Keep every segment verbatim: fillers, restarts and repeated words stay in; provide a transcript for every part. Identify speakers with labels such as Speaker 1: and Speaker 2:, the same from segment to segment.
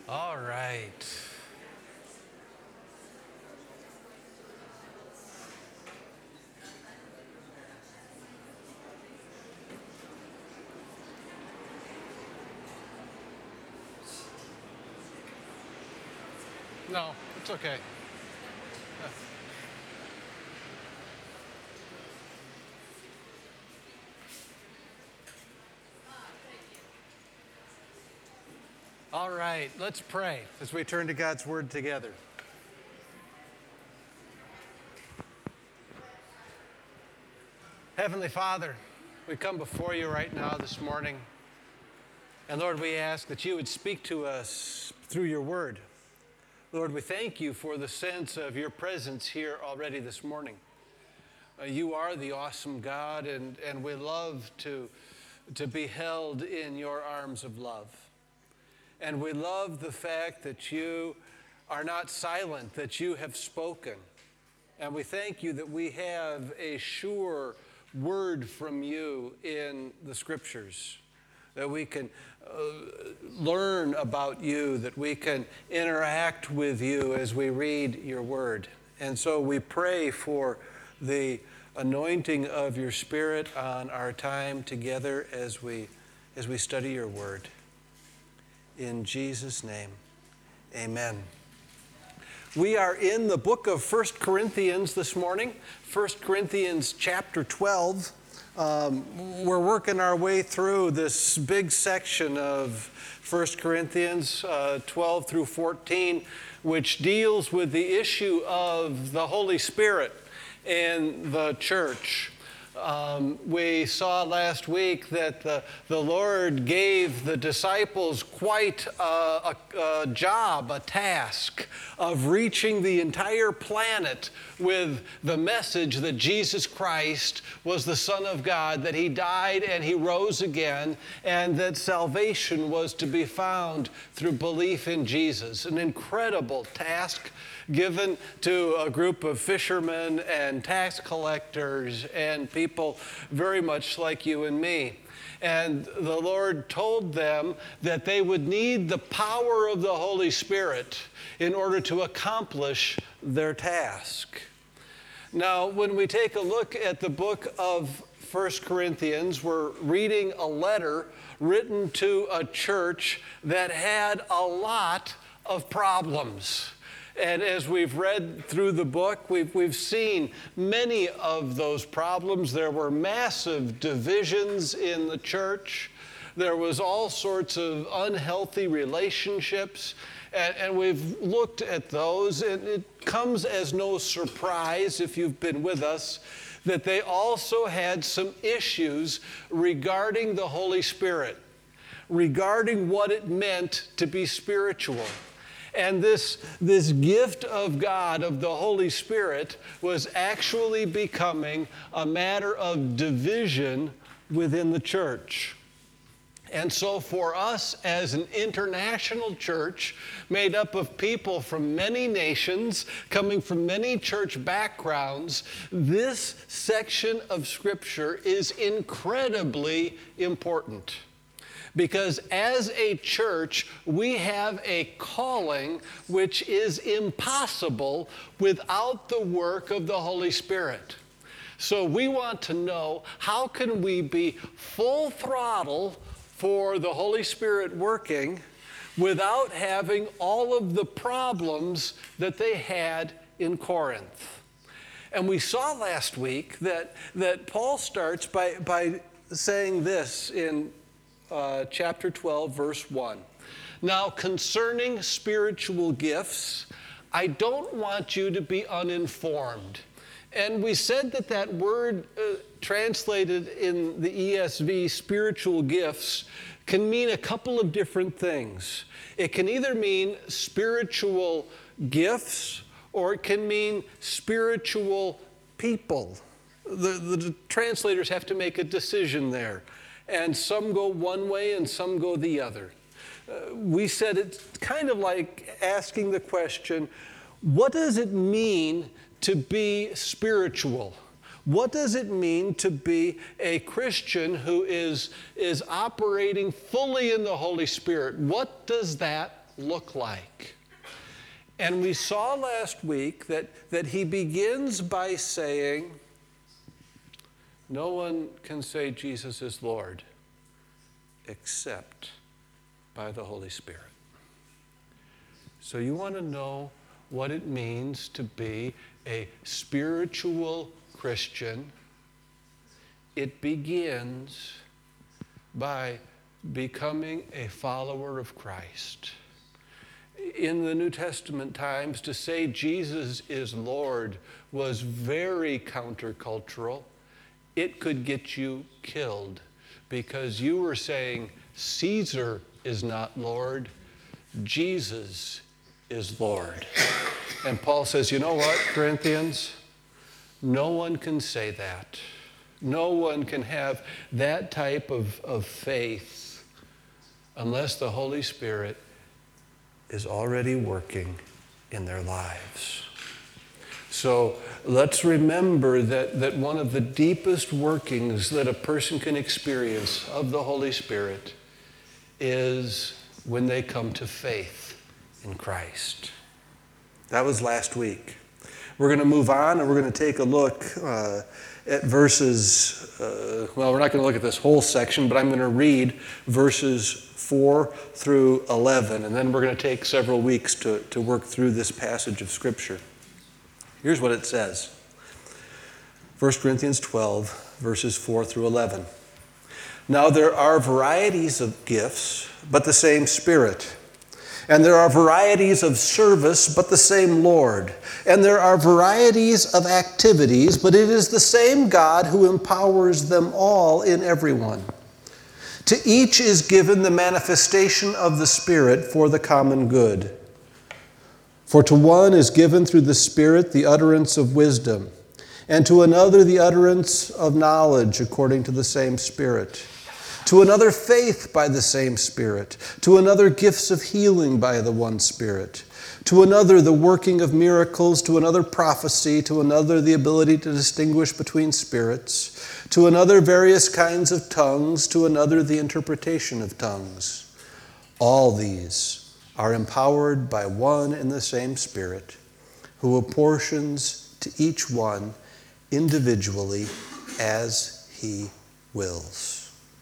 Speaker 1: All right. No, it's okay. All right, let's pray as we turn to God's Word together. Heavenly Father, we come before you right now this morning. And Lord, we ask that you would speak to us through your Word. Lord, we thank you for the sense of your presence here already this morning. Uh, you are the awesome God, and, and we love to, to be held in your arms of love. And we love the fact that you are not silent, that you have spoken. And we thank you that we have a sure word from you in the Scriptures, that we can uh, learn about you, that we can interact with you as we read your word. And so we pray for the anointing of your Spirit on our time together as we, as we study your word. In Jesus' name, amen. We are in the book of First Corinthians this morning, First Corinthians chapter twelve. Um, we're working our way through this big section of First Corinthians uh, twelve through fourteen, which deals with the issue of the Holy Spirit in the church. Um, we saw last week that the, the Lord gave the disciples quite a, a, a job, a task of reaching the entire planet with the message that Jesus Christ was the Son of God, that he died and he rose again, and that salvation was to be found through belief in Jesus. An incredible task given to a group of fishermen and tax collectors and people very much like you and me. And the Lord told them that they would need the power of the Holy Spirit in order to accomplish their task. Now, when we take a look at the book of First Corinthians, we're reading a letter written to a church that had a lot of problems. And as we've read through the book, we've, we've seen many of those problems. There were massive divisions in the church. There was all sorts of unhealthy relationships. And, and we've looked at those, and it comes as no surprise, if you've been with us, that they also had some issues regarding the Holy Spirit, regarding what it meant to be spiritual. And this, this gift of God, of the Holy Spirit, was actually becoming a matter of division within the church. And so for us as an international church made up of people from many nations, coming from many church backgrounds, this section of Scripture is incredibly important. Because as a church, we have a calling which is impossible without the work of the Holy Spirit. So we want to know, how can we be full throttle for the Holy Spirit working without having all of the problems that they had in Corinth? And we saw last week that, that Paul starts by, by saying this in Uh, chapter twelve, verse one. Now, concerning spiritual gifts, I don't want you to be uninformed. And we said that that word uh, translated in the E S V, spiritual gifts, can mean a couple of different things. It can either mean spiritual gifts, or it can mean spiritual people. The, the translators have to make a decision there. And some go one way and some go the other. Uh, we said it's kind of like asking the question, what does it mean to be spiritual? What does it mean to be a Christian who is, is operating fully in the Holy Spirit? What does that look like? And we saw last week that, that he begins by saying, no one can say Jesus is Lord except by the Holy Spirit. So you want to know what it means to be a spiritual Christian. It begins by becoming a follower of Christ. In the New Testament times, to say Jesus is Lord was very countercultural. It could get you killed because you were saying Caesar is not Lord, Jesus is Lord. And Paul says, you know what, Corinthians? No one can say that. No one can have that type of, of faith unless the Holy Spirit is already working in their lives. So let's remember that, that one of the deepest workings that a person can experience of the Holy Spirit is when they come to faith in Christ. That was last week. We're going to move on and we're going to take a look uh, at verses, uh, well, we're not going to look at this whole section, but I'm going to read verses four through eleven, and then we're going to take several weeks to, to work through this passage of Scripture. Here's what it says. First Corinthians twelve, verses four through eleven. Now there are varieties of gifts, but the same Spirit. And there are varieties of service, but the same Lord. And there are varieties of activities, but it is the same God who empowers them all in everyone. To each is given the manifestation of the Spirit for the common good. For to one is given through the Spirit the utterance of wisdom, and to another the utterance of knowledge according to the same Spirit. To another faith by the same Spirit. To another gifts of healing by the one Spirit. To another the working of miracles. To another prophecy. To another the ability to distinguish between spirits. To another various kinds of tongues. To another the interpretation of tongues. All these are empowered by one and the same Spirit, who apportions to each one individually as he wills.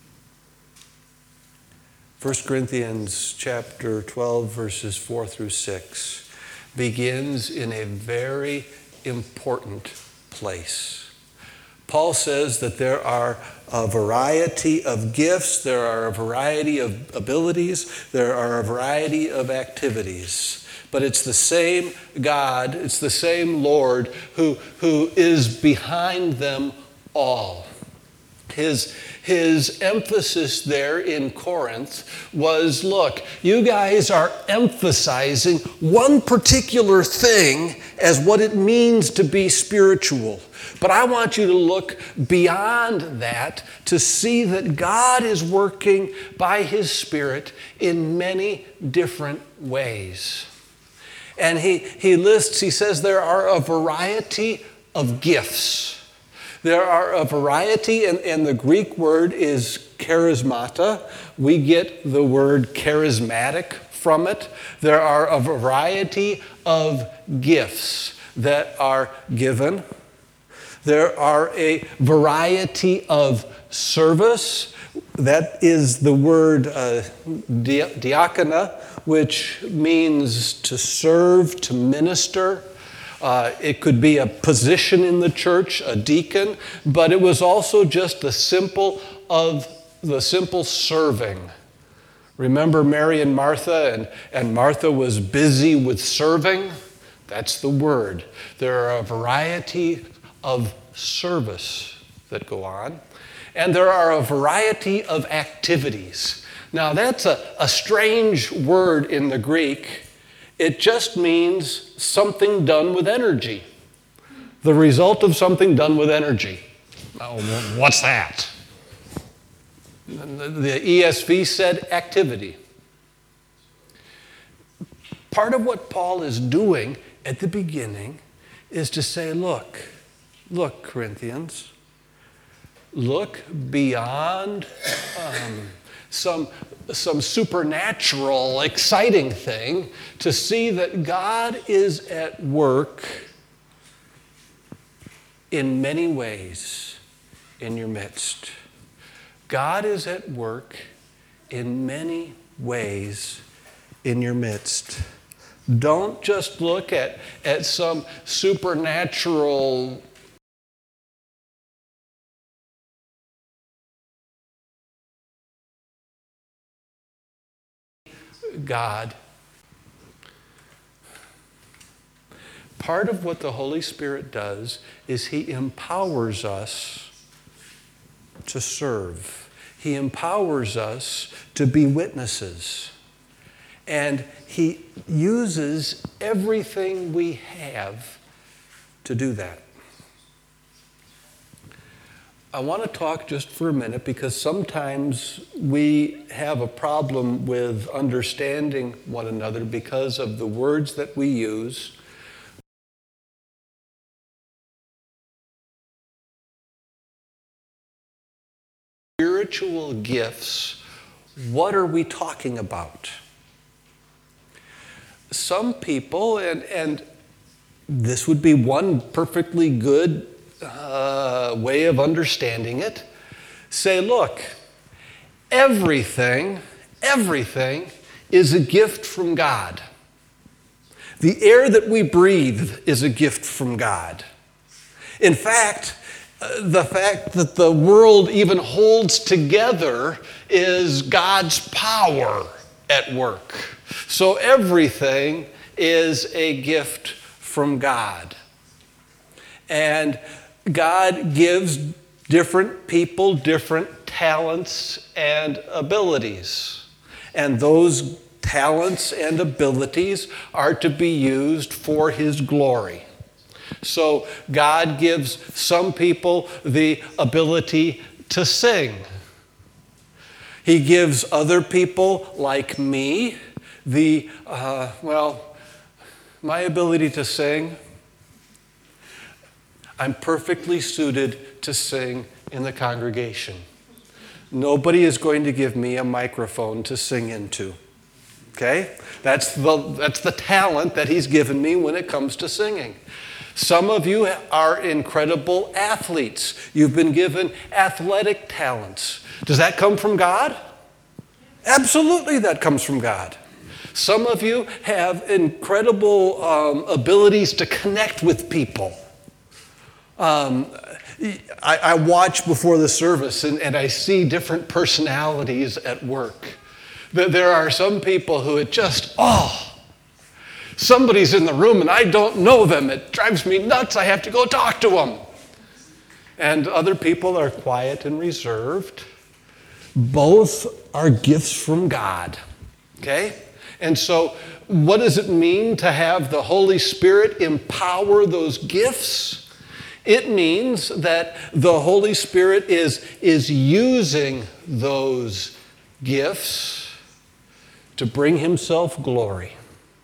Speaker 1: First Corinthians chapter twelve, verses four through six begins in a very important place. Paul says that there are a variety of gifts, there are a variety of abilities, there are a variety of activities. But it's the same God, it's the same Lord who, who is behind them all. His His emphasis there in Corinth was, look, you guys are emphasizing one particular thing as what it means to be spiritual. But I want you to look beyond that to see that God is working by His Spirit in many different ways. And he, he lists, he says there are a variety of gifts. There are a variety, and, and the Greek word is charismata. We get the word charismatic from it. There are a variety of gifts that are given. There are a variety of service. That is the word uh, diakona, which means to serve, to minister. Uh, it could be a position in the church, a deacon, but it was also just the simple of the simple serving. Remember Mary and Martha, and, and Martha was busy with serving? That's the word. There are a variety of service that go on, and there are a variety of activities. Now that's a, a strange word in the Greek. It just means something done with energy. The result of something done with energy. Oh, what's that? The E S V said activity. Part of what Paul is doing at the beginning is to say, look, look, Corinthians, look beyond um, some some supernatural, exciting thing to see that God is at work in many ways in your midst. God is at work in many ways in your midst. Don't just look at, at some supernatural God. Part of what the Holy Spirit does is He empowers us to serve. He empowers us to be witnesses. And He uses everything we have to do that. I want to talk just for a minute because sometimes we have a problem with understanding one another because of the words that we use. Spiritual gifts, what are we talking about? Some people, and, and this would be one perfectly good uh, way of understanding it, say, look, everything, everything is a gift from God. The air that we breathe is a gift from God. In fact, uh, the fact that the world even holds together is God's power at work. So everything is a gift from God. And God gives different people different talents and abilities. And those talents and abilities are to be used for His glory. So God gives some people the ability to sing. He gives other people, like me, the, uh, well, my ability to sing. I'm perfectly suited to sing in the congregation. Nobody is going to give me a microphone to sing into. Okay? That's the, that's the talent that He's given me when it comes to singing. Some of you are incredible athletes. You've been given athletic talents. Does that come from God? Absolutely, that comes from God. Some of you have incredible um, abilities to connect with people. Um, I, I watch before the service and, and I see different personalities at work. There are some people who it just, oh, somebody's in the room and I don't know them. It drives me nuts. I have to go talk to them. And other people are quiet and reserved. Both are gifts from God. Okay? And so what does it mean to have the Holy Spirit empower those gifts? It means that the Holy Spirit is, is using those gifts to bring Himself glory.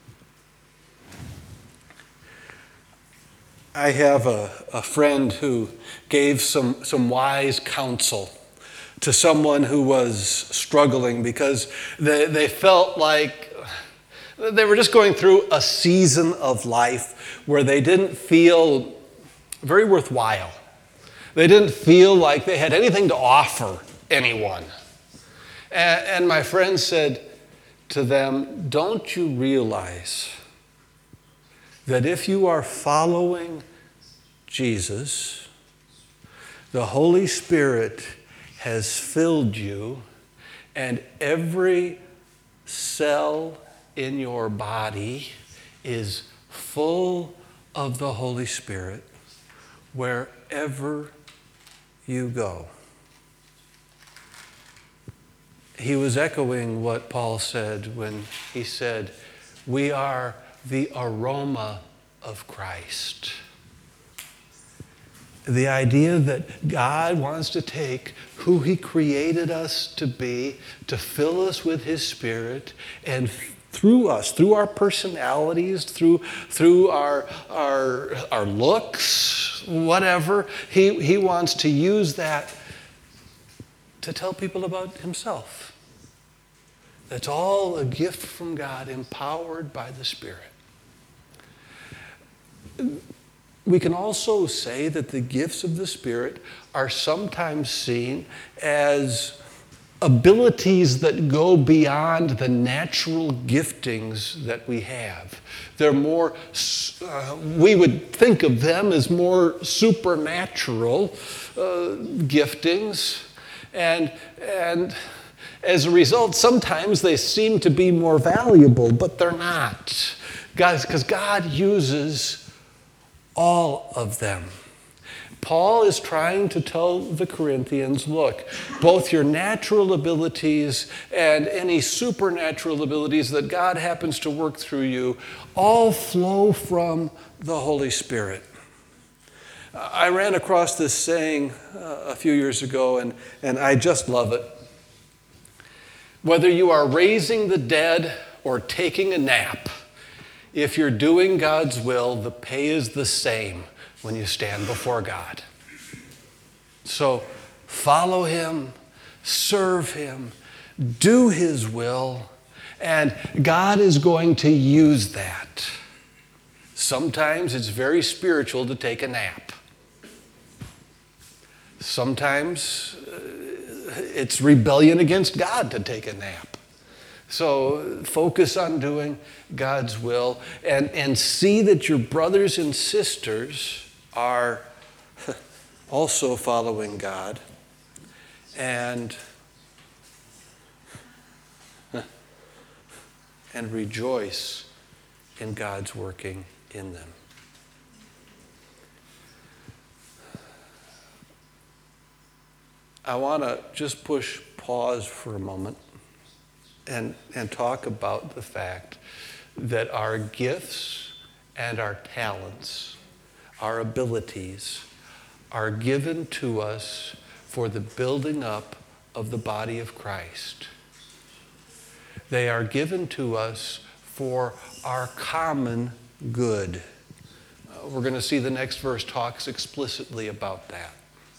Speaker 1: I have a, a friend who gave some, some wise counsel to someone who was struggling because they, they felt like they were just going through a season of life where they didn't feel very worthwhile. They didn't feel like they had anything to offer anyone. And, and my friend said to them, don't you realize that if you are following Jesus, the Holy Spirit has filled you, and every cell in your body is full of the Holy Spirit wherever you go. He was echoing what Paul said when he said, we are the aroma of Christ. The idea that God wants to take who He created us to be, to fill us with His Spirit, and through us, through our personalities, through, through our, our, our looks, whatever, he, he wants to use that to tell people about Himself. That's all a gift from God, empowered by the Spirit. We can also say that the gifts of the Spirit are sometimes seen as abilities that go beyond the natural giftings that we have. They're more, uh, we would think of them as more supernatural uh, giftings. And, and as a result, sometimes they seem to be more valuable, but they're not. Guys, because God uses all of them. Paul is trying to tell the Corinthians, look, both your natural abilities and any supernatural abilities that God happens to work through you all flow from the Holy Spirit. I ran across this saying uh, a few years ago, and, and I just love it. Whether you are raising the dead or taking a nap, if you're doing God's will, the pay is the same when you stand before God. So follow Him, serve Him, do His will, and God is going to use that. Sometimes it's very spiritual to take a nap. Sometimes uh, it's rebellion against God to take a nap. So focus on doing God's will, and, and see that your brothers and sisters are also following God, and, and rejoice in God's working in them. I want to just push pause for a moment and, and talk about the fact that our gifts and our talents, our abilities, are given to us for the building up of the body of Christ. They are given to us for our common good. Uh, we're going to see the next verse talks explicitly about that.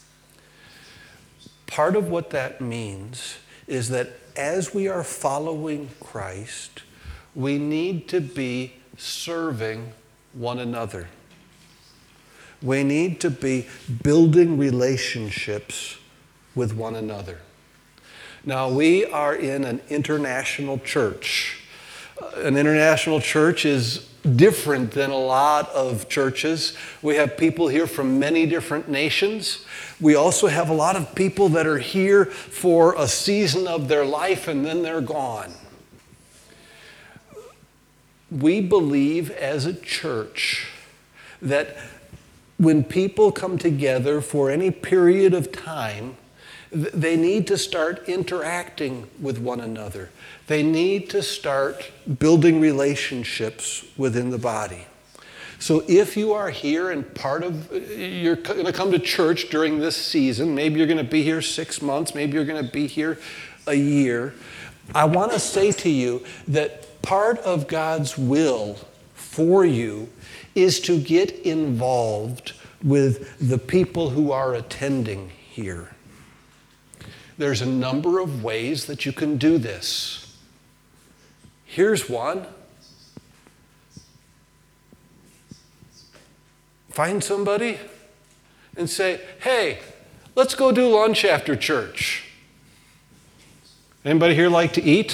Speaker 1: Part of what that means is that as we are following Christ, we need to be serving one another. We need to be building relationships with one another. Now, we are in an international church. An international church is different than a lot of churches. We have people here from many different nations. We also have a lot of people that are here for a season of their life and then they're gone. We believe as a church that when people come together for any period of time, they need to start interacting with one another. They need to start building relationships within the body. So if you are here and part of, you're going to come to church during this season, maybe you're going to be here six months, maybe you're going to be here a year, I want to say to you that part of God's will for you is to get involved with the people who are attending here. There's a number of ways that you can do this. Here's one. Find somebody and say, hey, let's go do lunch after church. Anybody here like to eat?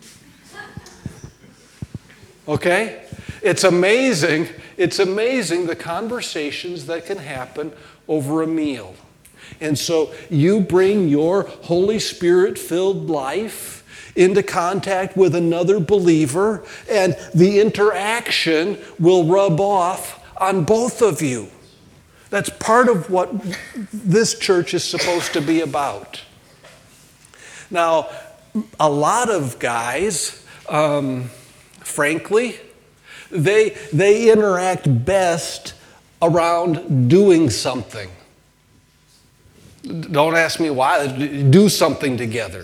Speaker 1: Okay? It's amazing, it's amazing the conversations that can happen over a meal. And so you bring your Holy Spirit-filled life into contact with another believer, and the interaction will rub off on both of you. That's part of what this church is supposed to be about. Now, a lot of guys, um, frankly, they, they interact best around doing something. Don't ask me why. Do something together.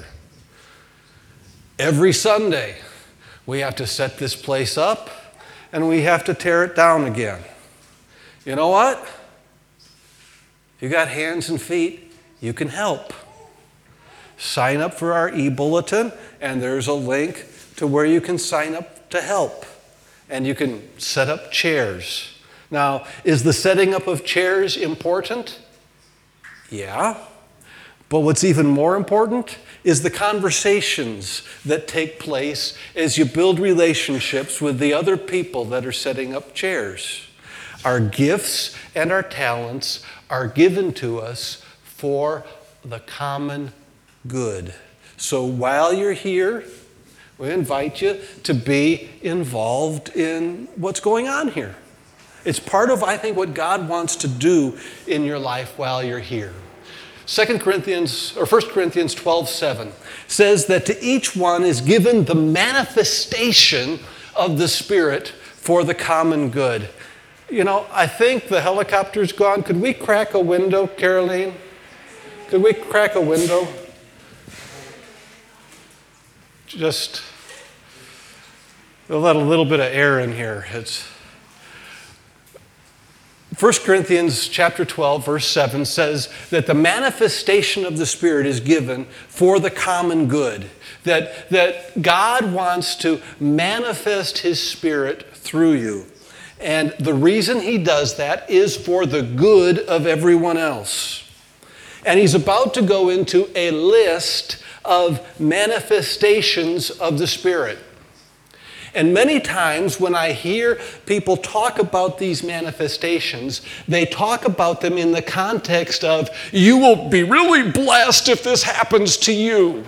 Speaker 1: Every Sunday, we have to set this place up, and we have to tear it down again. You know what? You got hands and feet, you can help. sign up for our e-bulletin, and there's a link to where you can sign up to help. And you can set up chairs. Now, is the setting up of chairs important? Yeah. But what's even more important is the conversations that take place as you build relationships with the other people that are setting up chairs. Our gifts and our talents are given to us for the common good. So while you're here, we invite you to be involved in what's going on here. It's part of, I think, what God wants to do in your life while you're here. Second Corinthians, or First Corinthians twelve seven says that to each one is given the manifestation of the Spirit for the common good. You know, I think the helicopter's gone. Could we crack a window, Caroline? Could we crack a window? Just we'll let a little bit of air in here. It's First Corinthians chapter twelve, verse seven says that the manifestation of the Spirit is given for the common good. That, that God wants to manifest His Spirit through you. And the reason He does that is for the good of everyone else. And He's about to go into a list of manifestations of the Spirit. And many times when I hear people talk about these manifestations, they talk about them in the context of, you will be really blessed if this happens to you.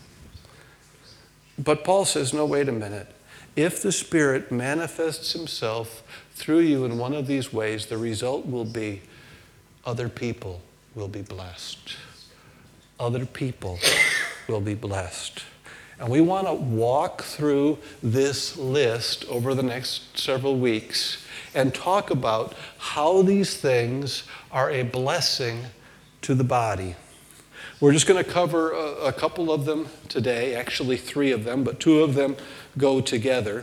Speaker 1: But Paul says, no, wait a minute. If the Spirit manifests Himself through you in one of these ways, the result will be other people will be blessed. Other people will be blessed. And we want to walk through this list over the next several weeks and talk about how these things are a blessing to the body. We're just going to cover a, a couple of them today, actually three of them, but two of them go together.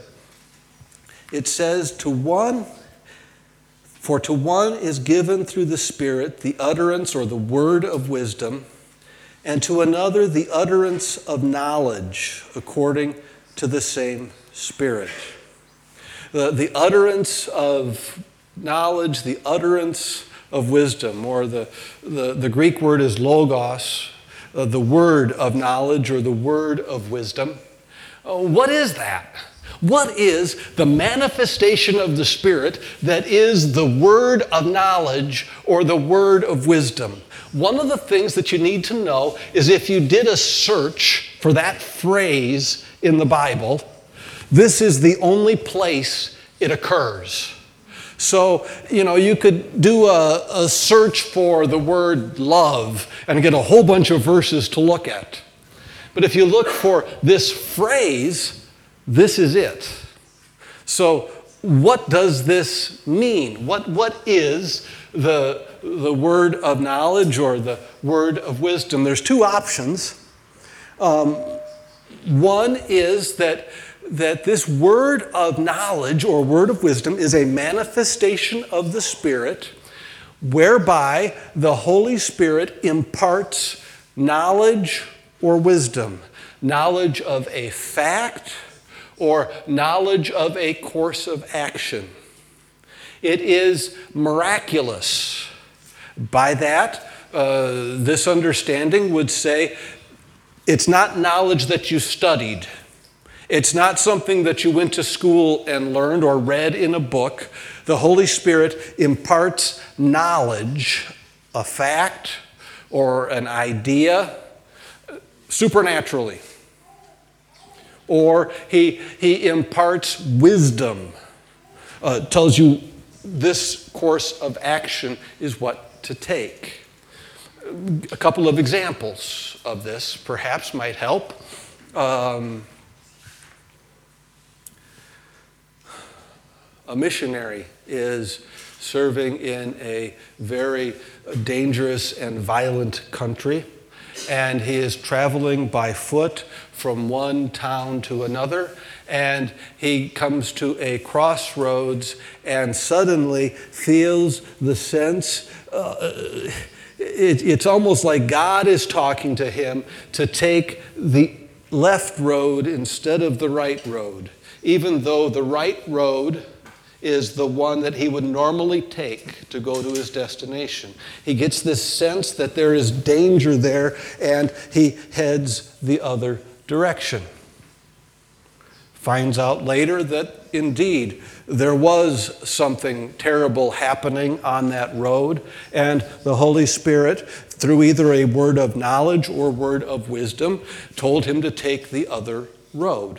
Speaker 1: It says, to one, for to one is given through the Spirit the utterance or the word of wisdom, and to another the utterance of knowledge according to the same Spirit. The, the utterance of knowledge, the utterance of wisdom, or the, the, the Greek word is logos, uh, the word of knowledge or the word of wisdom. Uh, what is that? What is the manifestation of the Spirit that is the word of knowledge or the word of wisdom? One of the things that you need to know is if you did a search for that phrase in the Bible, this is the only place it occurs. So, you know, you could do a, a search for the word love and get a whole bunch of verses to look at. But if you look for this phrase, this is it. So what does this mean? What, what is the, the word of knowledge or the word of wisdom? There's two options. Um, one is that, that this word of knowledge or word of wisdom is a manifestation of the Spirit whereby the Holy Spirit imparts knowledge or wisdom. Knowledge of a fact or knowledge of a course of action. It is miraculous. By that, uh, this understanding would say it's not knowledge that you studied. It's not something that you went to school and learned or read in a book. The Holy Spirit imparts knowledge, a fact, or an idea supernaturally. Or he, he imparts wisdom, uh, tells you this course of action is what to take. A couple of examples of this perhaps might help. Um, a missionary is serving in a very dangerous and violent country, and he is traveling by foot from one town to another, and he comes to a crossroads and suddenly feels the sense, uh, it, it's almost like God is talking to him to take the left road instead of the right road, even though the right road is the one that he would normally take to go to his destination. He gets this sense that there is danger there, and he heads the other direction. Finds out later that indeed there was something terrible happening on that road, and the Holy Spirit, through either a word of knowledge or word of wisdom, told him to take the other road.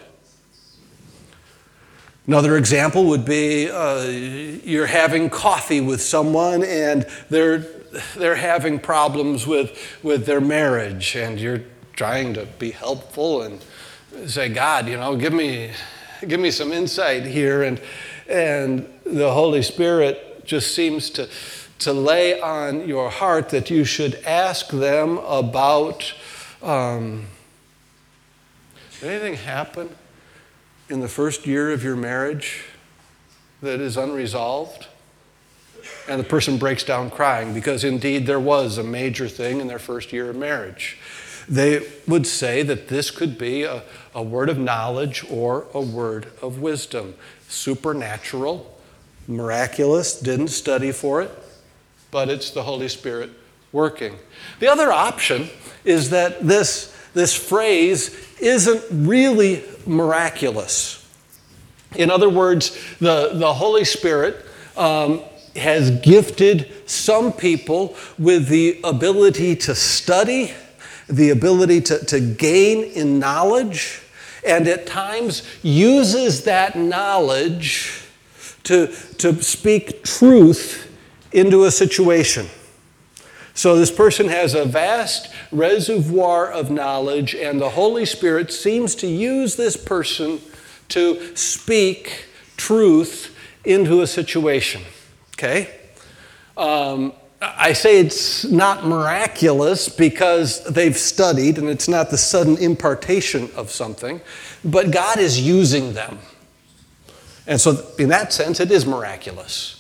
Speaker 1: Another example would be uh, you're having coffee with someone and they're, they're having problems with, with their marriage, and you're trying to be helpful and say, God, you know, give me, give me some insight here. And, and the Holy Spirit just seems to, to lay on your heart that you should ask them about, um, did anything happen in the first year of your marriage that is unresolved? And the person breaks down crying because indeed there was a major thing in their first year of marriage. They would say that this could be a, a word of knowledge or a word of wisdom. Supernatural, miraculous, didn't study for it, but it's the Holy Spirit working. The other option is that this, this phrase isn't really miraculous. In other words, the, the Holy Spirit um, has gifted some people with the ability to study, the ability to, to gain in knowledge, and at times uses that knowledge to, to speak truth into a situation. So this person has a vast reservoir of knowledge, and the Holy Spirit seems to use this person to speak truth into a situation. Okay? Um, I say it's not miraculous because they've studied, and it's not the sudden impartation of something, but God is using them. And so in that sense, it is miraculous.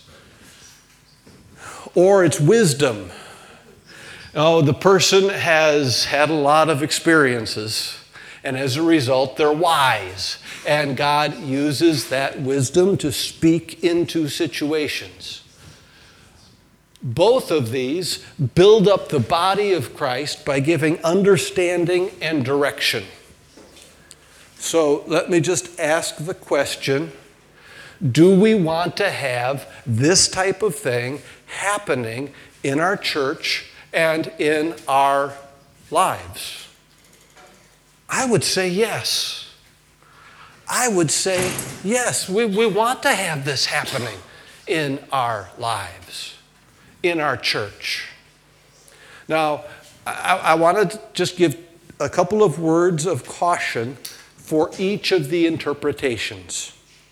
Speaker 1: Or it's wisdom. Oh, the person has had a lot of experiences, and as a result, they're wise. And God uses that wisdom to speak into situations. Both of these build up the body of Christ by giving understanding and direction. So let me just ask the question, do we want to have this type of thing happening in our church and in our lives? I would say yes. I would say yes. We, we want to have this happening in our lives, in our church. Now, I, I want to just give a couple of words of caution for each of the interpretations.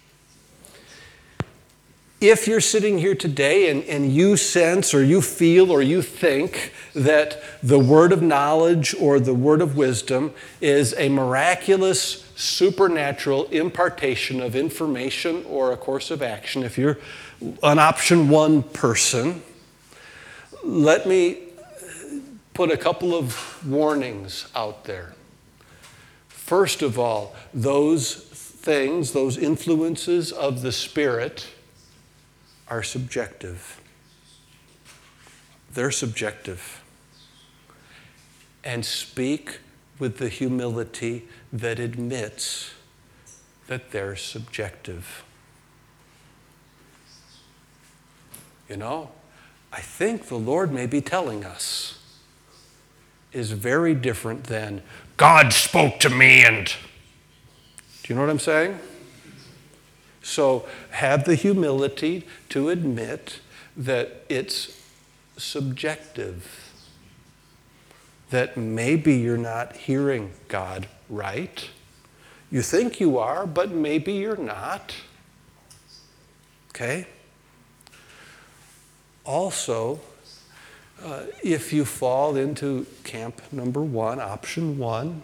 Speaker 1: If you're sitting here today and, and you sense or you feel or you think that the word of knowledge or the word of wisdom is a miraculous, supernatural impartation of information or a course of action, if you're an option one person, let me put a couple of warnings out there. First of all, those things, those influences of the Spirit are subjective. They're subjective. And speak with the humility that admits that they're subjective. You know, I think the Lord may be telling us is very different than God spoke to me and, do you know what I'm saying? So have the humility to admit that it's subjective, that maybe you're not hearing God right. You think you are, but maybe you're not. Okay? Also, uh, if you fall into camp number one, option one,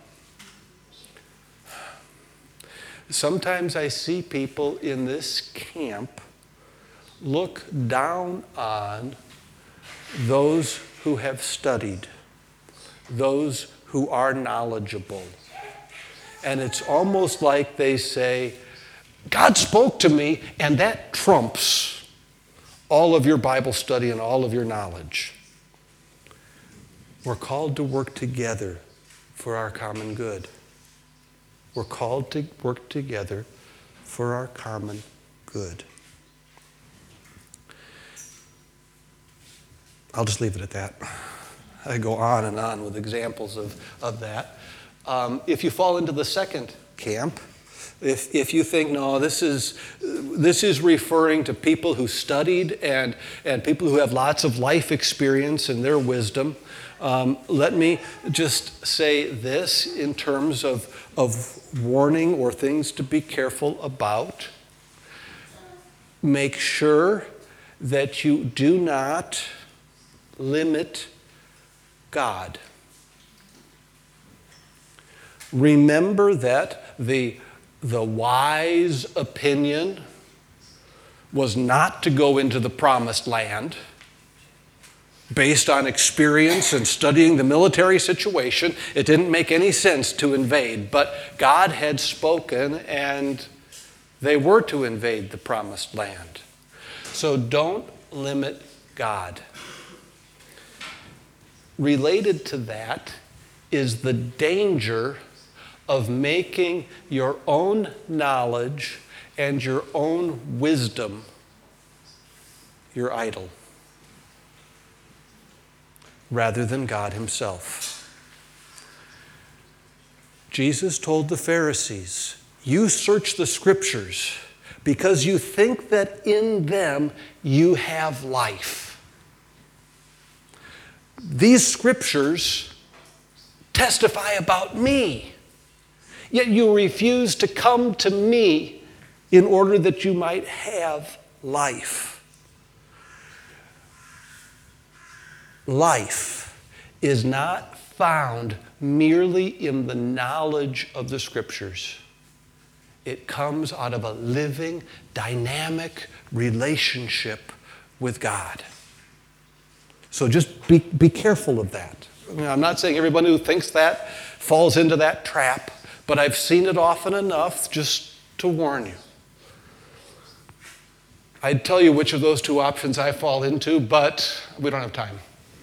Speaker 1: sometimes I see people in this camp look down on those who have studied, those who are knowledgeable. And it's almost like they say, God spoke to me, and that trumps all of your Bible study and all of your knowledge. We're called to work together for our common good. We're called to work together for our common good. I'll just leave it at that. I go on and on with examples of, of that. Um, if you fall into the second camp, if, if you think, no, this is, this is referring to people who studied and, and people who have lots of life experience and their wisdom, um, let me just say this in terms of, of warning or things to be careful about. Make sure that you do not limit God. Remember that the, the wise opinion was not to go into the promised land based on experience and studying the military situation. It didn't make any sense to invade, but God had spoken and they were to invade the promised land. So don't limit God. Related to that is the danger of making your own knowledge and your own wisdom your idol, rather than God himself. Jesus told the Pharisees, you search the scriptures because you think that in them you have life. These scriptures testify about me, yet you refuse to come to me in order that you might have life. Life is not found merely in the knowledge of the scriptures. It comes out of a living, dynamic relationship with God. So just be, be careful of that. I mean, I'm not saying everyone who thinks that falls into that trap, but I've seen it often enough just to warn you. I'd tell you which of those two options I fall into, but we don't have time.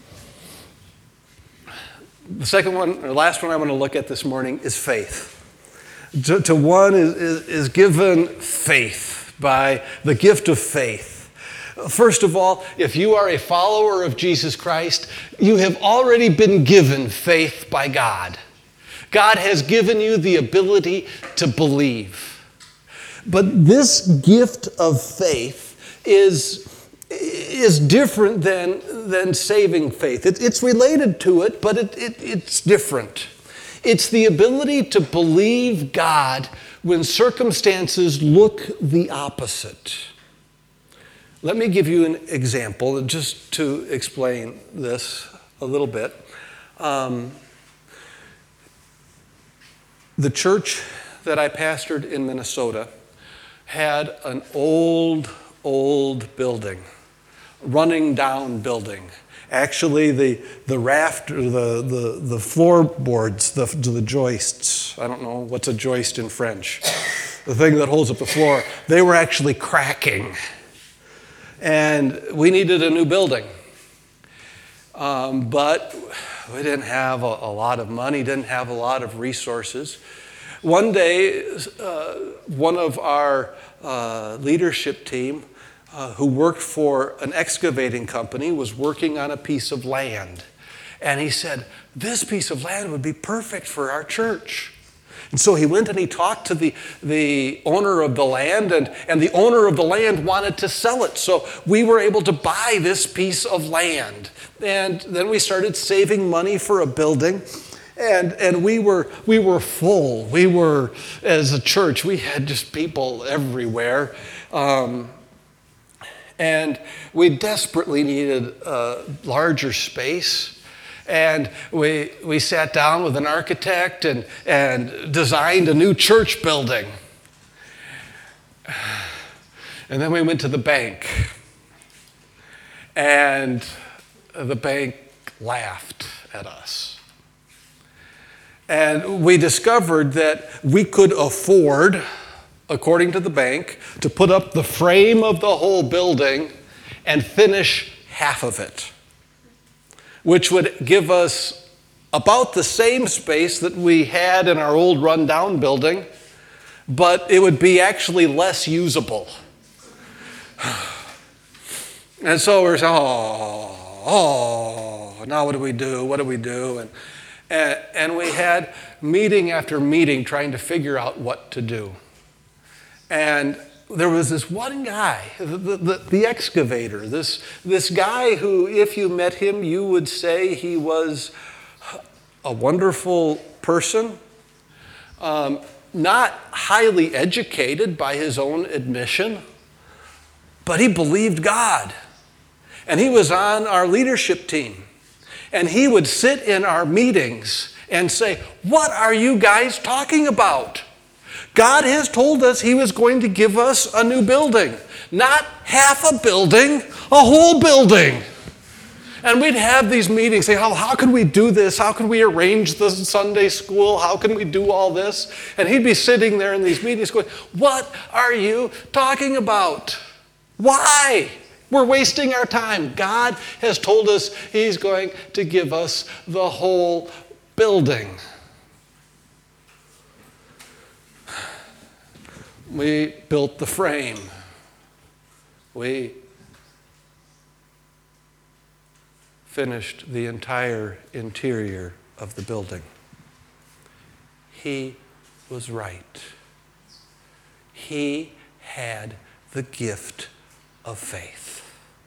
Speaker 1: The second one, or last one I want to look at this morning is faith. To, to one is, is, is given faith by the gift of faith. First of all, if you are a follower of Jesus Christ, you have already been given faith by God. God has given you the ability to believe. But this gift of faith is, is different than, than saving faith. It, it's related to it, but it, it, it's different. It's the ability to believe God when circumstances look the opposite. Let me give you an example, just to explain this a little bit. Um, the church that I pastored in Minnesota had an old, old building, running down building. Actually, the, the raft, the, the, the floorboards, the, the joists, I don't know what's a joist in French, the thing that holds up the floor, they were actually cracking. And we needed a new building. Um, but we didn't have a, a lot of money, didn't have a lot of resources. One day, uh, one of our uh, leadership team uh, who worked for an excavating company was working on a piece of land. And he said, this piece of land would be perfect for our church. And so he went and he talked to the, the owner of the land, and, and the owner of the land wanted to sell it. So we were able to buy this piece of land. And then we started saving money for a building. And, and we were, we were full. We were, as a church, we had just people everywhere. Um, and we desperately needed a larger space. And we, we sat down with an architect and, and designed a new church building. And then we went to the bank. And the bank laughed at us. And we discovered that we could afford, according to the bank, to put up the frame of the whole building and finish half of it, which would give us about the same space that we had in our old rundown building, but it would be actually less usable. And so we're saying, oh, oh, now what do we do? What do we do? And, and, and we had meeting after meeting trying to figure out what to do. And there was this one guy, the, the, the excavator, this, this guy who, if you met him, you would say he was a wonderful person, um, not highly educated by his own admission, but he believed God. And he was on our leadership team. And he would sit in our meetings and say, "What are you guys talking about? God has told us he was going to give us a new building. Not half a building, a whole building." And we'd have these meetings, say, oh, how can we do this? How can we arrange the Sunday school? How can we do all this? And he'd be sitting there in these meetings going, "What are you talking about? Why? We're wasting our time. God has told us he's going to give us the whole building." We built the frame. We finished the entire interior of the building. He was right. He had the gift of faith.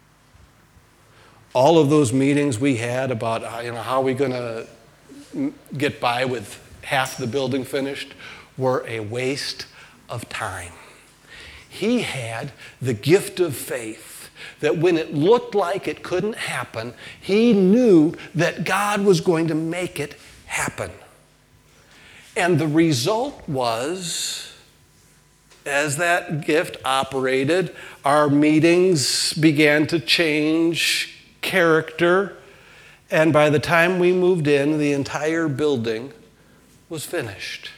Speaker 1: All of those meetings we had about, you know, how are we going to get by with half the building finished were a waste of time. He had the gift of faith that when it looked like it couldn't happen, he knew that God was going to make it happen. And the result was, as that gift operated, our meetings began to change character, and by the time we moved in, the entire building was finished.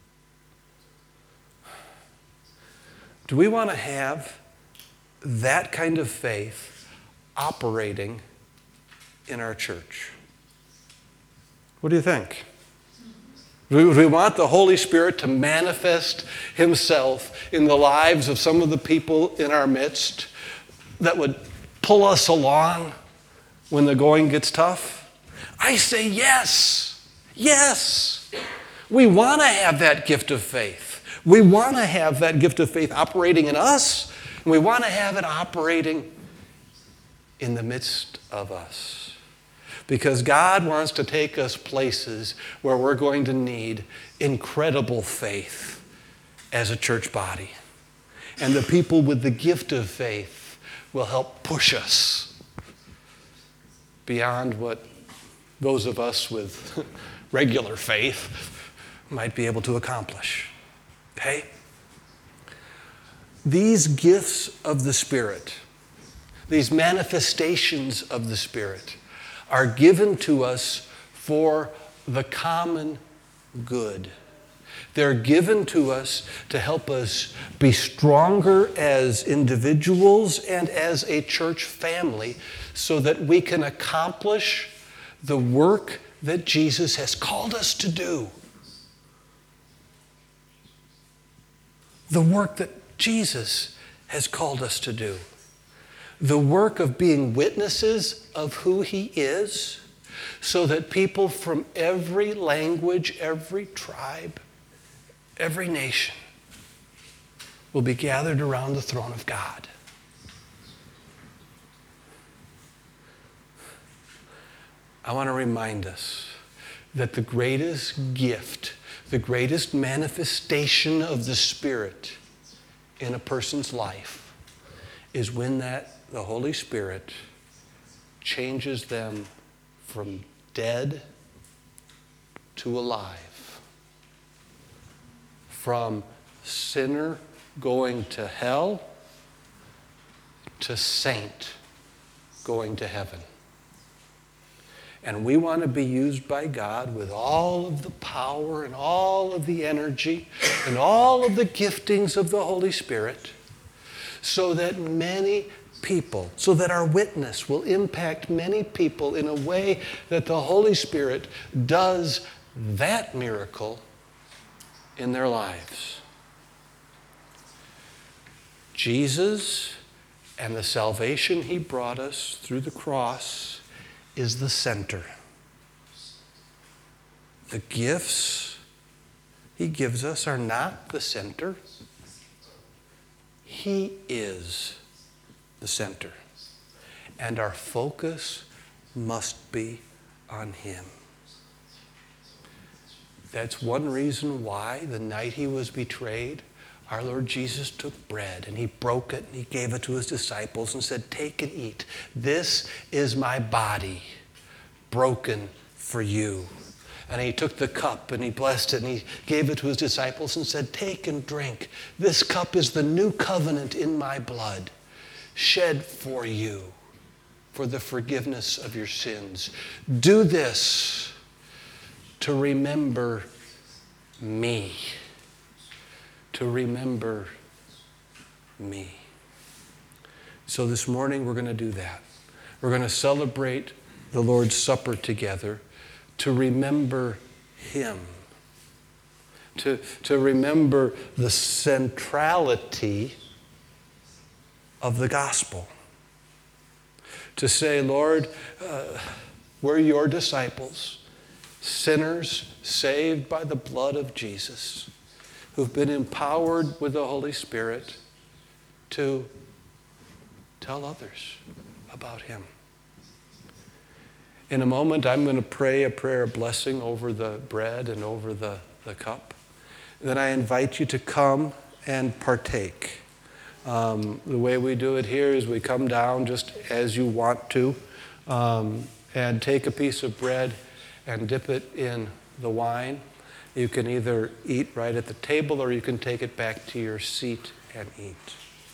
Speaker 1: Do we want to have that kind of faith operating in our church? What do you think? Do we want the Holy Spirit to manifest himself in the lives of some of the people in our midst that would pull us along when the going gets tough? I say yes. Yes. We want to have that gift of faith. We want to have that gift of faith operating in us, and we want to have it operating in the midst of us. Because God wants to take us places where we're going to need incredible faith as a church body. And the people with the gift of faith will help push us beyond what those of us with regular faith might be able to accomplish. Okay? These gifts of the Spirit, these manifestations of the Spirit, are given to us for the common good. They're given to us to help us be stronger as individuals and as a church family so that we can accomplish the work that Jesus has called us to do. The work that Jesus has called us to do. The work of being witnesses of who he is, so that people from every language, every tribe, every nation will be gathered around the throne of God. I want to remind us that the greatest gift, the greatest manifestation of the Spirit in a person's life is when that the Holy Spirit changes them from dead to alive, from sinner going to hell to saint going to heaven. And we want to be used by God with all of the power and all of the energy and all of the giftings of the Holy Spirit, so that many people, so that our witness will impact many people in a way that the Holy Spirit does that miracle in their lives. Jesus and the salvation he brought us through the cross is the center. The gifts he gives us are not the center. He is the center. And our focus must be on him. That's one reason why the night he was betrayed, our Lord Jesus took bread and he broke it and he gave it to his disciples and said, "Take and eat. This is my body broken for you." And he took the cup and he blessed it and he gave it to his disciples and said, "Take and drink. This cup is the new covenant in my blood, shed for you for the forgiveness of your sins. Do this to remember me." To remember me. So this morning we're going to do that. We're going to celebrate the Lord's Supper together to remember him. To, to remember the centrality of the gospel. To say, Lord, uh, we're your disciples, sinners saved by the blood of Jesus, who've been empowered with the Holy Spirit to tell others about him. In a moment, I'm going to pray a prayer of blessing over the bread and over the, the cup. Then I invite you to come and partake. Um, the way we do it here is we come down just as you want to, um, and take a piece of bread and dip it in the wine. You can either eat right at the table or you can take it back to your seat and eat.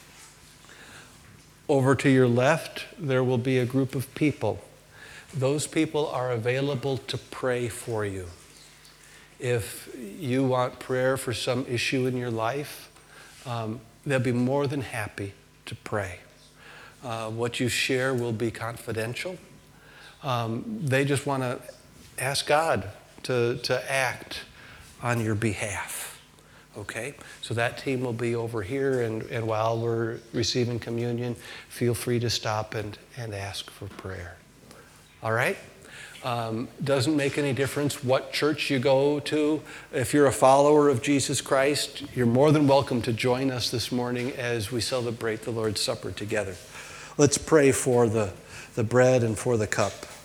Speaker 1: Over to your left, there will be a group of people. Those people are available to pray for you. If you want prayer for some issue in your life, um, they'll be more than happy to pray. Uh, what you share will be confidential. Um, they just want to ask God to, to act on your behalf, okay? So that team will be over here, and, and while we're receiving communion, feel free to stop and, and ask for prayer, all right? Um, doesn't make any difference what church you go to. If you're a follower of Jesus Christ, you're more than welcome to join us this morning as we celebrate the Lord's Supper together. Let's pray for the, the bread and for the cup.